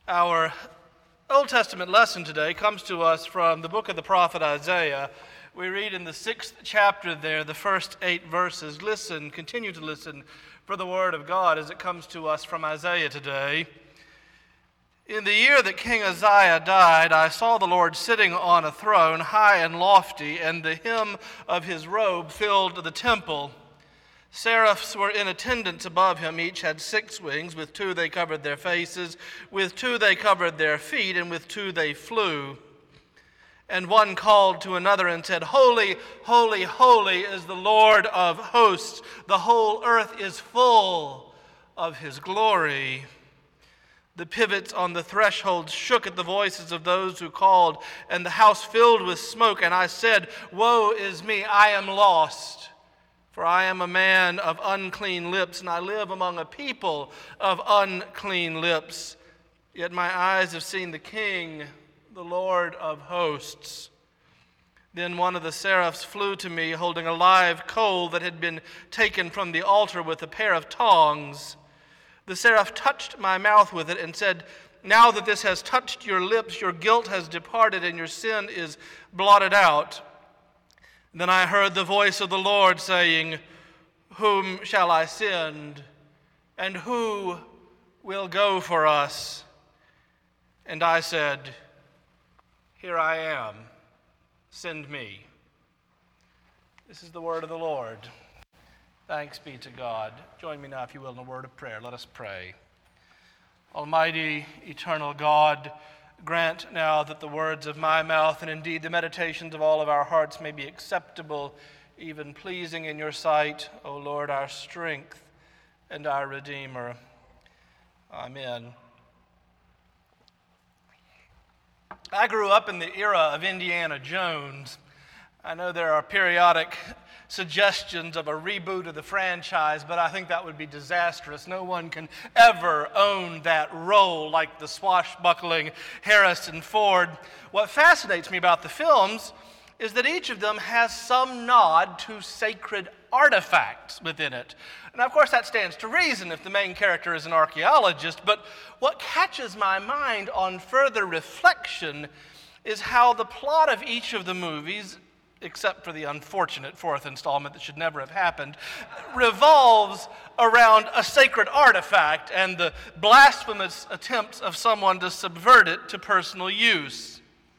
Our Old Testament lesson today comes to us from the book of the prophet Isaiah. We read in the 6th chapter there, the first 8 verses. Listen, continue to listen for the word of God as it comes to us from Isaiah today. In the year that King Uzziah died, I saw the Lord sitting on a throne, high and lofty, and the hem of his robe filled the temple. Seraphs were in attendance above him. Each had 6 wings. With 2 they covered their faces, with 2 they covered their feet, and with 2 they flew. And one called to another and said, "Holy, holy, holy is the Lord of hosts. The whole earth is full of his glory." The pivots on the threshold shook at the voices of those who called, and the house filled with smoke. And I said, "Woe is me, I am lost. For I am a man of unclean lips, and I live among a people of unclean lips. Yet my eyes have seen the King, the Lord of hosts." Then one of the seraphs flew to me, holding a live coal that had been taken from the altar with a pair of tongs. The seraph touched my mouth with it and said, "Now that this has touched your lips, your guilt has departed and your sin is blotted out." Then I heard the voice of the Lord saying, "Whom shall I send? And who will go for us?" And I said, "Here I am. Send me." This is the word of the Lord. Thanks be to God. Join me now, if you will, in a word of prayer. Let us pray. Almighty, eternal God, grant now that the words of my mouth and indeed the meditations of all of our hearts may be acceptable, even pleasing in your sight, O Lord, our strength and our Redeemer. Amen. I grew up in the era of Indiana Jones. I know there are periodic suggestions of a reboot of the franchise, but I think that would be disastrous. No one can ever own that role like the swashbuckling Harrison Ford. What fascinates me about the films is that each of them has some nod to sacred artifacts within it. And of course that stands to reason if the main character is an archaeologist, but what catches my mind on further reflection is how the plot of each of the movies, except for the unfortunate 4th installment that should never have happened, revolves around a sacred artifact and the blasphemous attempts of someone to subvert it to personal use.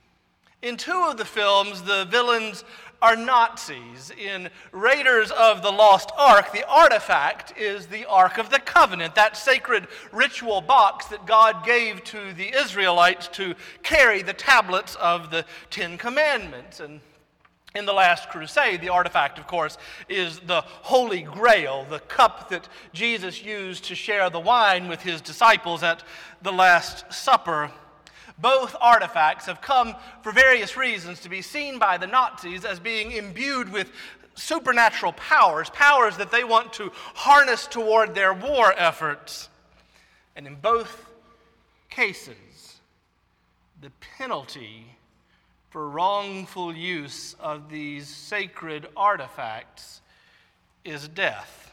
In 2 of the films, the villains are Nazis. In Raiders of the Lost Ark, the artifact is the Ark of the Covenant, that sacred ritual box that God gave to the Israelites to carry the tablets of the 10 Commandments. And in the Last Crusade, the artifact, of course, is the Holy Grail, the cup that Jesus used to share the wine with his disciples at the Last Supper. Both artifacts have come for various reasons to be seen by the Nazis as being imbued with supernatural powers that they want to harness toward their war efforts. And in both cases, the penalty for wrongful use of these sacred artifacts is death.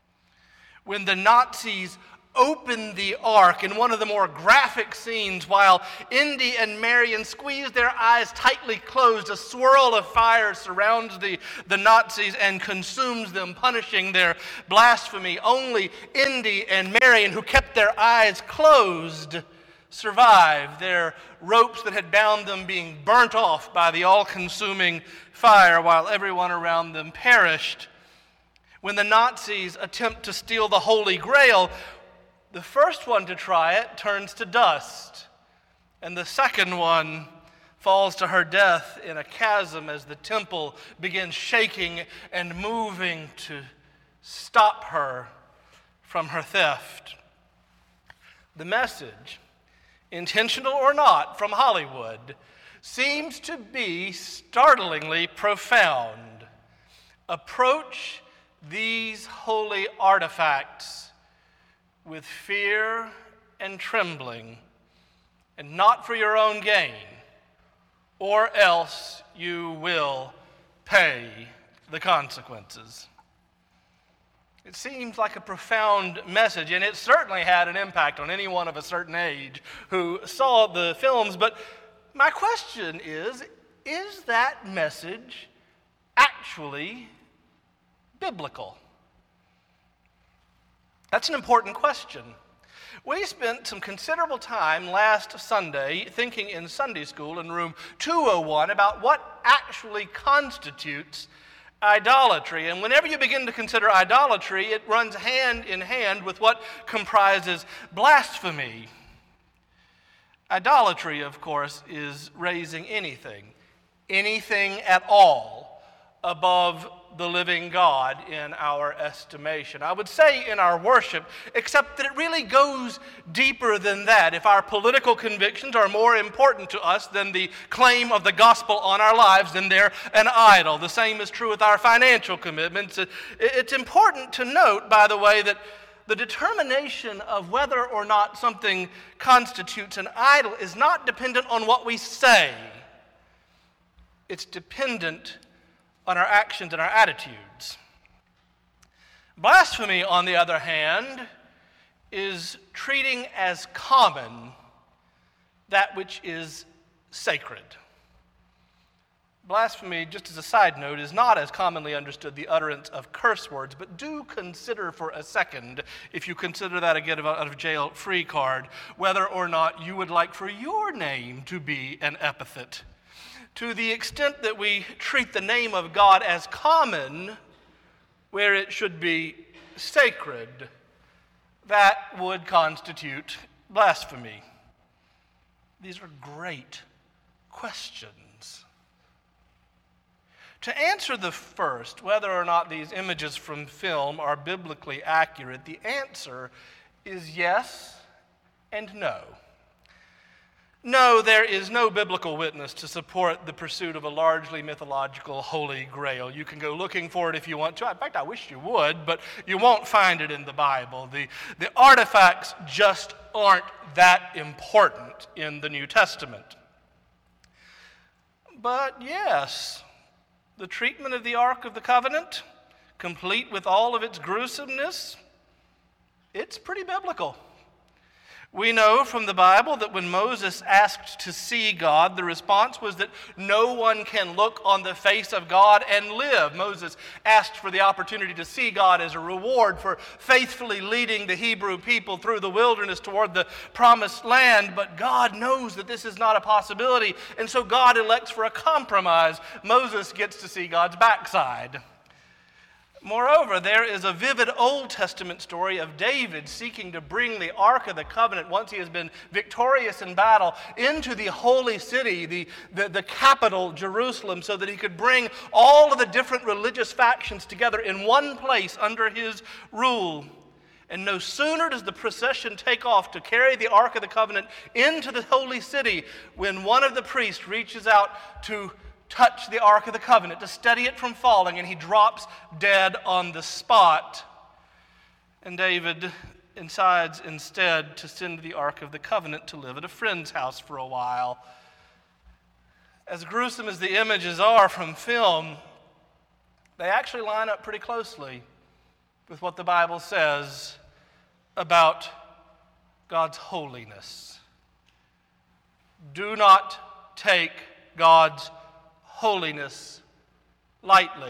When the Nazis open the ark in one of the more graphic scenes, while Indy and Marion squeeze their eyes tightly closed, a swirl of fire surrounds the Nazis and consumes them, punishing their blasphemy. Only Indy and Marion, who kept their eyes closed, survived, their ropes that had bound them being burnt off by the all-consuming fire while everyone around them perished. When the Nazis attempt to steal the Holy Grail, the first one to try it turns to dust, and the second one falls to her death in a chasm as the temple begins shaking and moving to stop her from her theft. The message, intentional or not, from Hollywood seems to be startlingly profound. Approach these holy artifacts with fear and trembling, and not for your own gain, or else you will pay the consequences. It seems like a profound message, and it certainly had an impact on anyone of a certain age who saw the films. But my question is that message actually biblical? That's an important question. We spent some considerable time last Sunday thinking in Sunday school in room 201 about what actually constitutes idolatry. And whenever you begin to consider idolatry, it runs hand in hand with what comprises blasphemy. Idolatry, of course, is raising anything at all above the living God in our estimation. I would say in our worship, except that it really goes deeper than that. If our political convictions are more important to us than the claim of the gospel on our lives, then they're an idol. The same is true with our financial commitments. It's important to note, by the way, that the determination of whether or not something constitutes an idol is not dependent on what we say. It's dependent on our actions and our attitudes. Blasphemy, on the other hand, is treating as common that which is sacred. Blasphemy, just as a side note, is not as commonly understood the utterance of curse words, but do consider for a second, if you consider that a get out of jail free card, whether or not you would like for your name to be an epithet. To the extent that we treat the name of God as common, where it should be sacred, that would constitute blasphemy. These are great questions. To answer the first, whether or not these images from film are biblically accurate, the answer is yes and no. No, there is no biblical witness to support the pursuit of a largely mythological Holy Grail. You can go looking for it if you want to. In fact, I wish you would, but you won't find it in the Bible. The artifacts just aren't that important in the New Testament. But yes, the treatment of the Ark of the Covenant, complete with all of its gruesomeness, it's pretty biblical. We know from the Bible that when Moses asked to see God, the response was that no one can look on the face of God and live. Moses asked for the opportunity to see God as a reward for faithfully leading the Hebrew people through the wilderness toward the promised land, but God knows that this is not a possibility, and so God elects for a compromise. Moses gets to see God's backside. Moreover, there is a vivid Old Testament story of David seeking to bring the Ark of the Covenant, once he has been victorious in battle, into the holy city, the capital, Jerusalem, so that he could bring all of the different religious factions together in one place under his rule. And no sooner does the procession take off to carry the Ark of the Covenant into the holy city when one of the priests reaches out to touch the Ark of the Covenant, to steady it from falling, and he drops dead on the spot. And David decides instead to send the Ark of the Covenant to live at a friend's house for a while. As gruesome as the images are from film, they actually line up pretty closely with what the Bible says about God's holiness. Do not take God's holiness lightly.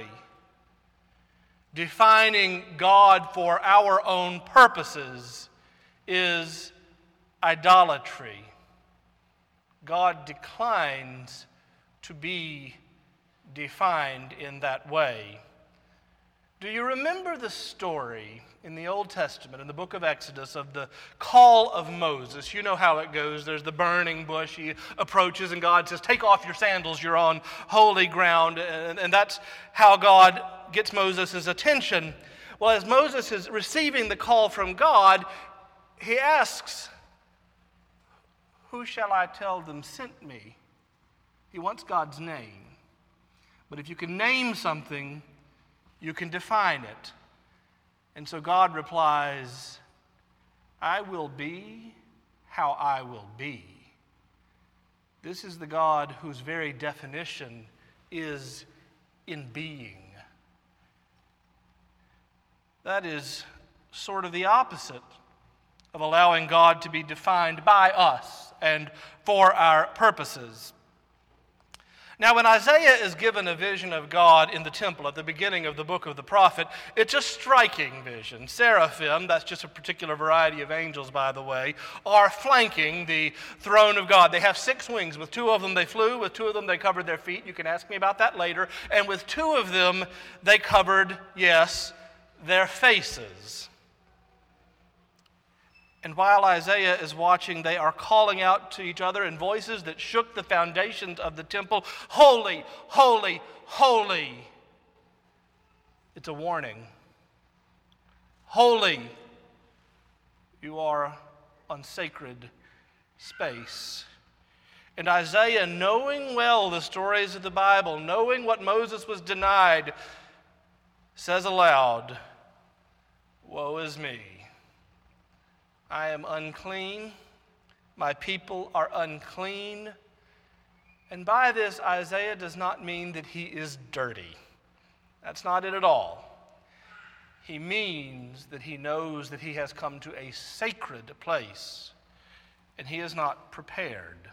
Defining God for our own purposes is idolatry. God declines to be defined in that way. Do you remember the story in the Old Testament, in the book of Exodus, of the call of Moses? You know how it goes. There's the burning bush. He approaches and God says, "Take off your sandals, you're on holy ground." And that's how God gets Moses' attention. Well, as Moses is receiving the call from God, he asks, "Who shall I tell them sent me?" He wants God's name. But if you can name something, you can define it. And so God replies, "I will be how I will be." This is the God whose very definition is in being. That is sort of the opposite of allowing God to be defined by us and for our purposes. Now, when Isaiah is given a vision of God in the temple at the beginning of the book of the prophet, it's a striking vision. Seraphim, that's just a particular variety of angels, by the way, are flanking the throne of God. They have 6 wings. With 2 of them they flew, with 2 of them they covered their feet. You can ask me about that later. And with 2 of them they covered, yes, their faces. And while Isaiah is watching, they are calling out to each other in voices that shook the foundations of the temple, "Holy, holy, holy." It's a warning. Holy, you are on sacred space. And Isaiah, knowing well the stories of the Bible, knowing what Moses was denied, says aloud, "Woe is me. I am unclean, my people are unclean." And by this, Isaiah does not mean that he is dirty. That's not it at all. He means that he knows that he has come to a sacred place, and he is not prepared.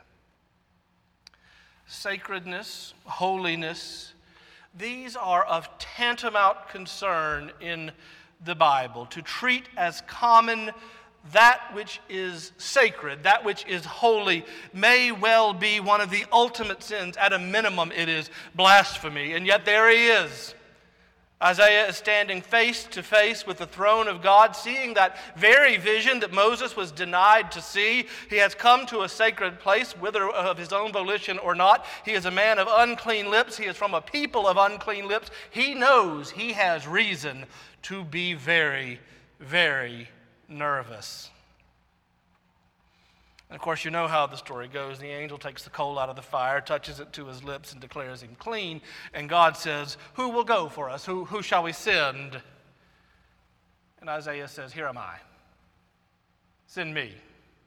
Sacredness, holiness, these are of tantamount concern in the Bible. To treat as common that which is sacred, that which is holy, may well be one of the ultimate sins. At a minimum, it is blasphemy. And yet there he is. Isaiah is standing face to face with the throne of God, seeing that very vision that Moses was denied to see. He has come to a sacred place, whether of his own volition or not. He is a man of unclean lips. He is from a people of unclean lips. He knows he has reason to be very, very nervous. And of course, you know how the story goes. The angel takes the coal out of the fire, touches it to his lips, and declares him clean. And God says, "Who will go for us? Who shall we send?" And Isaiah says, "Here am I. Send me."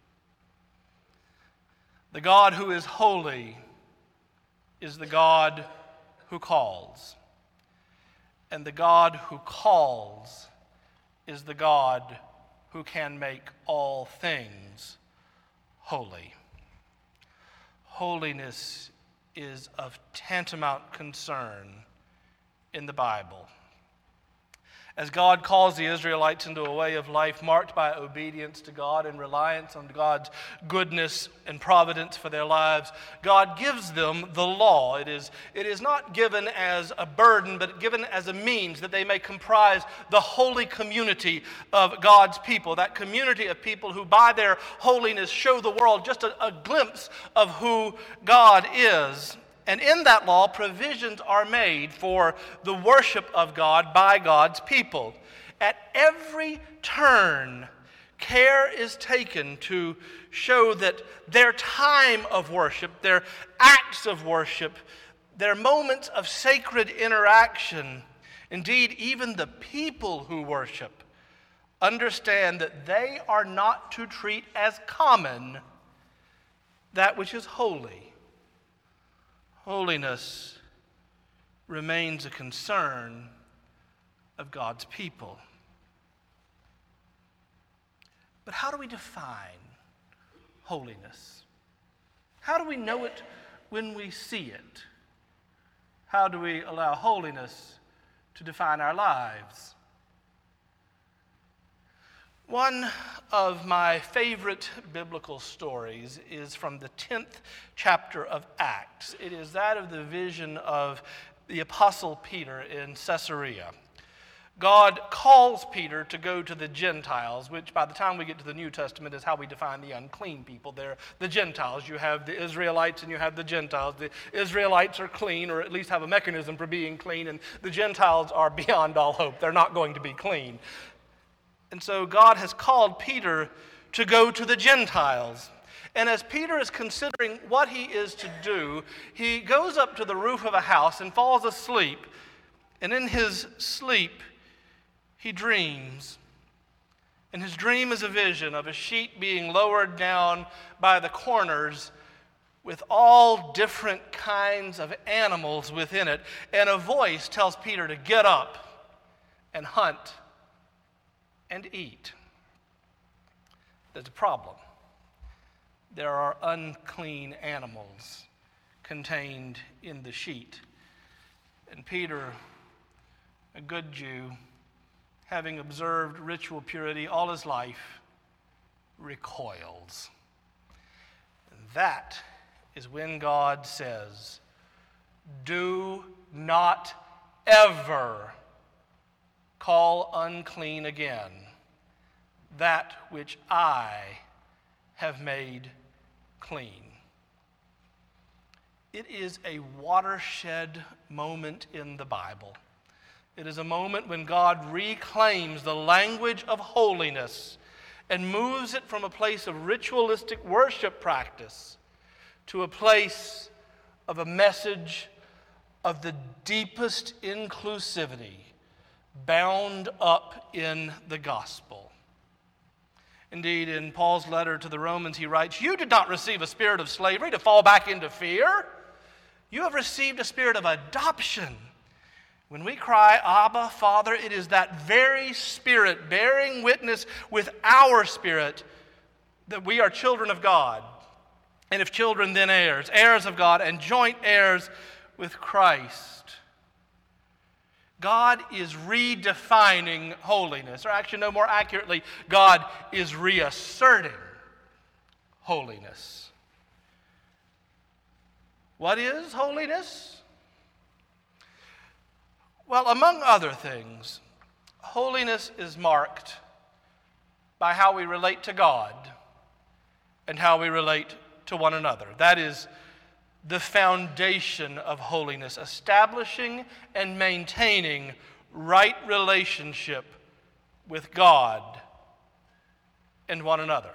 The God who is holy is the God who calls. And the God who calls is the God who can make all things holy. Holiness is of tantamount concern in the Bible. As God calls the Israelites into a way of life marked by obedience to God and reliance on God's goodness and providence for their lives, God gives them the law. It is not given as a burden, but given as a means that they may comprise the holy community of God's people, that community of people who by their holiness show the world just a glimpse of who God is. And in that law, provisions are made for the worship of God by God's people. At every turn, care is taken to show that their time of worship, their acts of worship, their moments of sacred interaction, indeed, even the people who worship, understand that they are not to treat as common that which is holy. Holiness remains a concern of God's people. But how do we define holiness? How do we know it when we see it? How do we allow holiness to define our lives? One of my favorite biblical stories is from the 10th chapter of Acts. It is that of the vision of the Apostle Peter in Caesarea. God calls Peter to go to the Gentiles, which by the time we get to the New Testament is how we define the unclean people. They're the Gentiles. You have the Israelites and you have the Gentiles. The Israelites are clean, or at least have a mechanism for being clean, and the Gentiles are beyond all hope. They're not going to be clean. And so God has called Peter to go to the Gentiles. And as Peter is considering what he is to do, he goes up to the roof of a house and falls asleep. And in his sleep, he dreams. And his dream is a vision of a sheet being lowered down by the corners with all different kinds of animals within it. And a voice tells Peter to get up and hunt and eat. There's a problem. There are unclean animals contained in the sheet. And Peter, a good Jew, having observed ritual purity all his life, recoils. And that is when God says, "Do not ever call unclean again that which I have made clean." It is a watershed moment in the Bible. It is a moment when God reclaims the language of holiness and moves it from a place of ritualistic worship practice to a place of a message of the deepest inclusivity bound up in the gospel. Indeed, in Paul's letter to the Romans, he writes, "You did not receive a spirit of slavery to fall back into fear. You have received a spirit of adoption. When we cry, 'Abba, Father,' it is that very Spirit bearing witness with our spirit that we are children of God. And if children, then heirs, heirs of God, and joint heirs with Christ." God is redefining holiness, or actually, no, more accurately, God is reasserting holiness. What is holiness? Well, among other things, holiness is marked by how we relate to God and how we relate to one another. That is the foundation of holiness, establishing and maintaining right relationship with God and one another.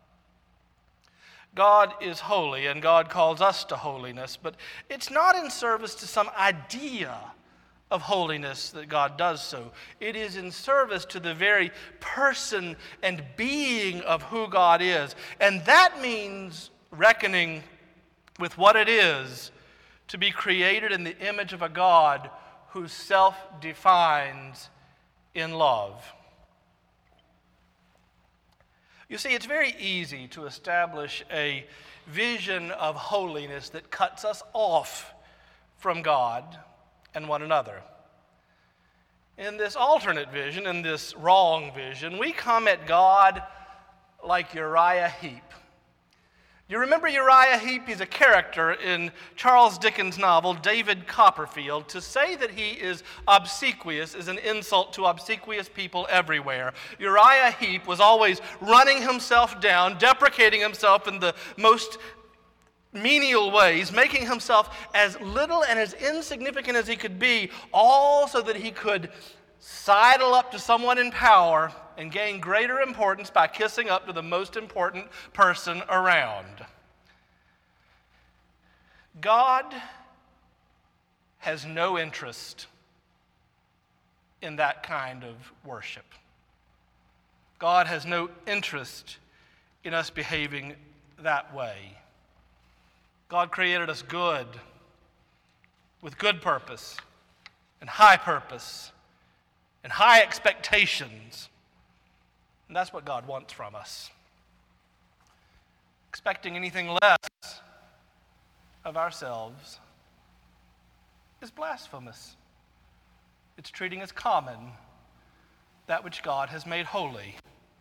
God is holy, and God calls us to holiness, but it's not in service to some idea of holiness that God does so. It is in service to the very person and being of who God is. And that means reckoning with what it is to be created in the image of a God who self-defines in love. You see, it's very easy to establish a vision of holiness that cuts us off from God and one another. In this alternate vision, in this wrong vision, we come at God like Uriah Heep. You remember Uriah Heep? He's a character in Charles Dickens' novel, David Copperfield. To say that he is obsequious is an insult to obsequious people everywhere. Uriah Heep was always running himself down, deprecating himself in the most menial ways, making himself as little and as insignificant as he could be, all so that he could sidle up to someone in power and gain greater importance by kissing up to the most important person around. God has no interest in that kind of worship. God has no interest in us behaving that way. God created us good, with good purpose, and high expectations. And that's what God wants from us. Expecting anything less of ourselves is blasphemous. It's treating as common that which God has made holy.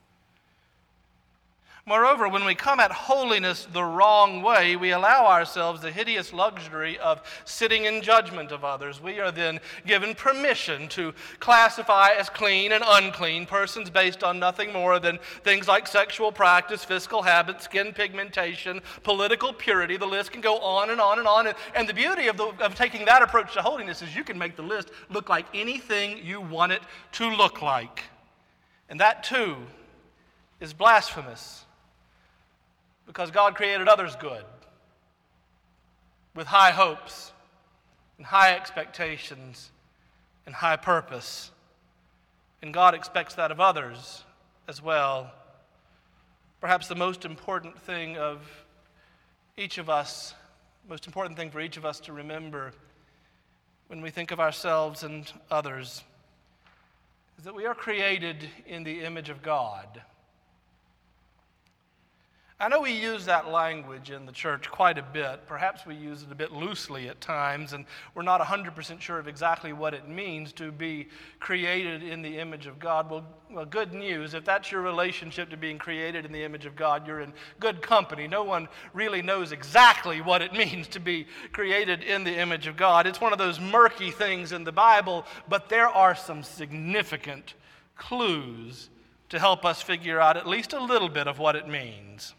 Moreover, when we come at holiness the wrong way, we allow ourselves the hideous luxury of sitting in judgment of others. We are then given permission to classify as clean and unclean persons based on nothing more than things like sexual practice, physical habits, skin pigmentation, political purity. The list can go on and on and on. And the beauty of taking that approach to holiness is you can make the list look like anything you want it to look like. And that too is blasphemous. Because God created others good, with high hopes and high expectations and high purpose. And God expects that of others as well. Perhaps the most important thing for each of us to remember when we think of ourselves and others is that we are created in the image of God. I know we use that language in the church quite a bit. Perhaps we use it a bit loosely at times, and we're not 100% sure of exactly what it means to be created in the image of God. Well, good news. If that's your relationship to being created in the image of God, you're in good company. No one really knows exactly what it means to be created in the image of God. It's one of those murky things in the Bible, but there are some significant clues to help us figure out at least a little bit of what it means.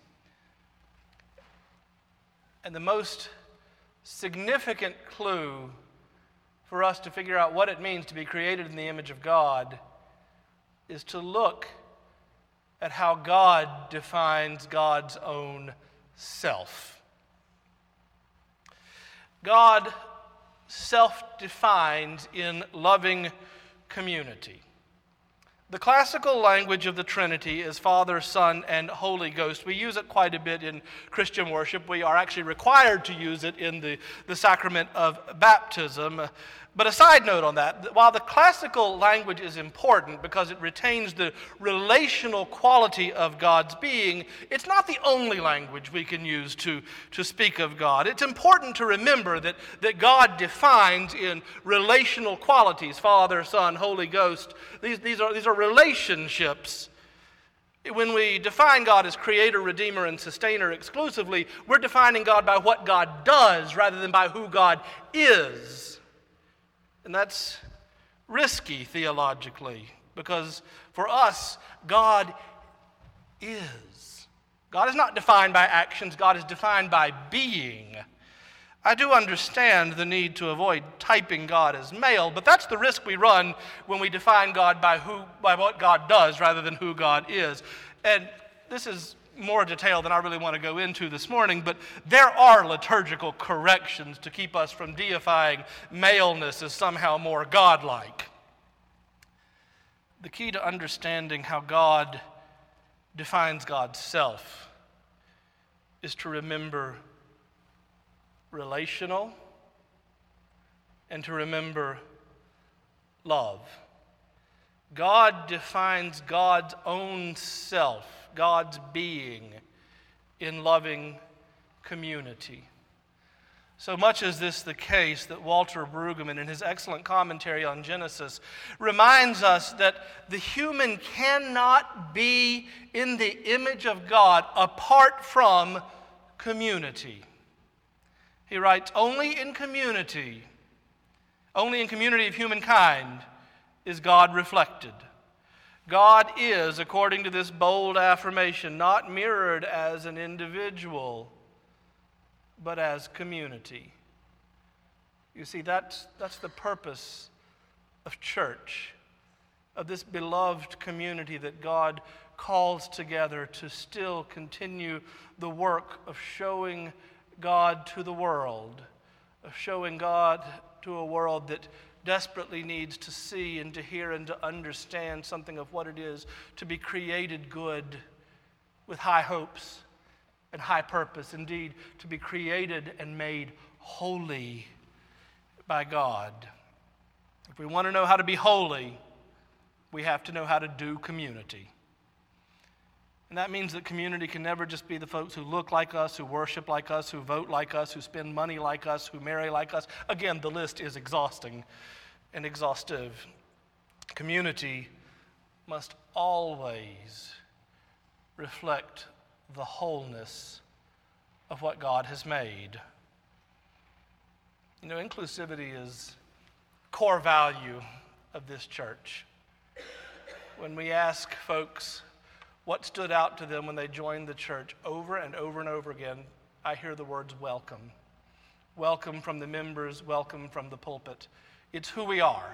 And the most significant clue for us to figure out what it means to be created in the image of God is to look at how God defines God's own self. God self-defines in loving community. The classical language of the Trinity is Father, Son, and Holy Ghost. We use it quite a bit in Christian worship. We are actually required to use it in the sacrament of baptism. But a side note on that, while the classical language is important because it retains the relational quality of God's being, it's not the only language we can use to speak of God. It's important to remember that God defines in relational qualities, Father, Son, Holy Ghost. These are relationships. When we define God as creator, redeemer, and sustainer exclusively, we're defining God by what God does rather than by who God is. And that's risky theologically, because for us, God is. God is not defined by actions, God is defined by being. I do understand the need to avoid typing God as male, but that's the risk we run when we define God by what God does rather than who God is. And this is more detail than I really want to go into this morning, but there are liturgical corrections to keep us from deifying maleness as somehow more godlike. The key to understanding how God defines God's self is to remember relational and to remember love. God defines God's own self, God's being, in loving community. So much is this the case that Walter Brueggemann, in his excellent commentary on Genesis, reminds us that the human cannot be in the image of God apart from community. He writes, only in community of humankind is God reflected. God is, according to this bold affirmation, not mirrored as an individual, but as community. You see, that's the purpose of church, of this beloved community that God calls together to still continue the work of showing God to the world, of showing God to a world that desperately needs to see and to hear and to understand something of what it is to be created good with high hopes and high purpose. Indeed, to be created and made holy by God. If we want to know how to be holy, we have to know how to do community. And that means that community can never just be the folks who look like us, who worship like us, who vote like us, who spend money like us, who marry like us. Again, the list is exhausting and exhaustive. Community must always reflect the wholeness of what God has made. You know, inclusivity is core value of this church. When we ask folks what stood out to them when they joined the church, over and over and over again, I hear the words welcome. Welcome from the members, welcome from the pulpit. It's who we are.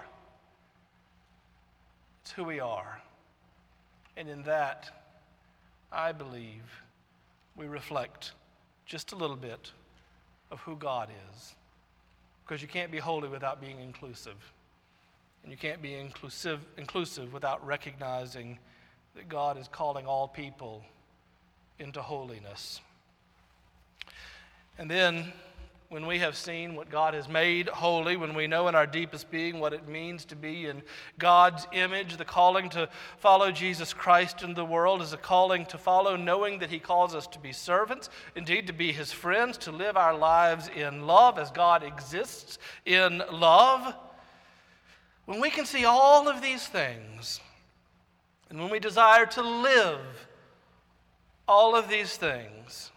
It's who we are. And in that, I believe we reflect just a little bit of who God is. Because you can't be holy without being inclusive. And you can't be inclusive without recognizing that God is calling all people into holiness. And then when we have seen what God has made holy, when we know in our deepest being what it means to be in God's image, the calling to follow Jesus Christ in the world is a calling to follow, knowing that he calls us to be servants, indeed to be his friends, to live our lives in love as God exists in love. When we can see all of these things, and when we desire to live all of these things,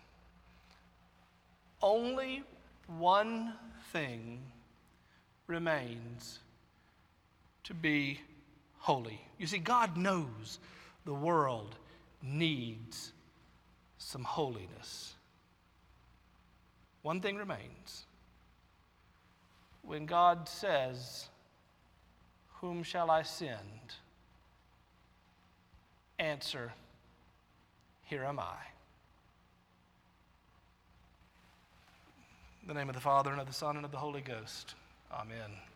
only one thing remains: to be holy. You see, God knows the world needs some holiness. One thing remains. When God says, "Whom shall I send?" answer, "Here am I." In the name of the Father, and of the Son, and of the Holy Ghost. Amen.